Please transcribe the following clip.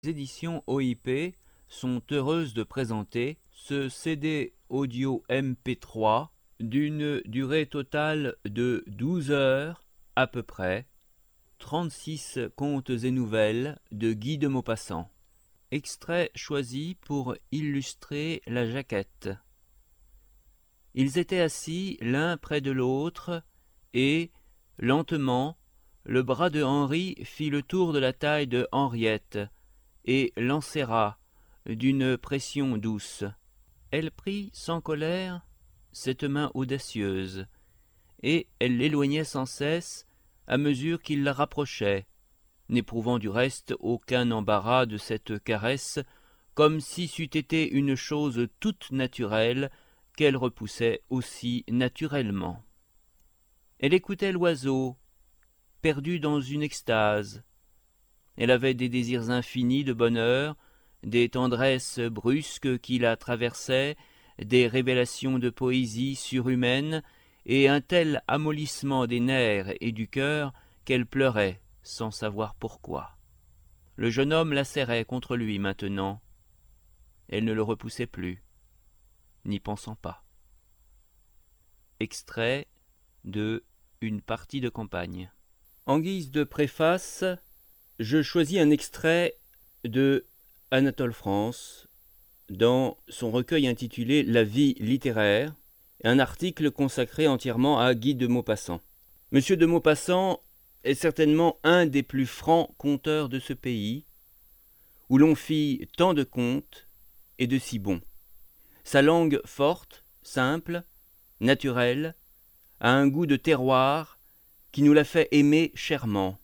Les éditions OIP sont heureuses de présenter ce CD audio MP3 d'une durée totale de 12 heures à peu près, 36 contes et nouvelles de Guy de Maupassant. Extrait choisi pour illustrer la jaquette. Ils étaient assis l'un près de l'autre et, lentement, le bras de Henri fit le tour de la taille de Henriette et l'enserra d'une pression douce. Elle prit sans colère cette main audacieuse, et elle l'éloignait sans cesse à mesure qu'il la rapprochait, n'éprouvant du reste aucun embarras de cette caresse, comme si c'eût été une chose toute naturelle qu'elle repoussait aussi naturellement. Elle écoutait l'oiseau, perdue dans une extase. Elle avait des désirs infinis de bonheur, des tendresses brusques qui la traversaient, des révélations de poésie surhumaine, et un tel amollissement des nerfs et du cœur qu'elle pleurait sans savoir pourquoi. Le jeune homme la serrait contre lui maintenant. Elle ne le repoussait plus, n'y pensant pas. Extrait de Une partie de campagne. En guise de préface, je choisis un extrait de Anatole France dans son recueil intitulé La vie littéraire, un article consacré entièrement à Guy de Maupassant. Monsieur de Maupassant est certainement un des plus francs conteurs de ce pays, où l'on fit tant de contes et de si bons. Sa langue forte, simple, naturelle, a un goût de terroir qui nous la fait aimer chèrement.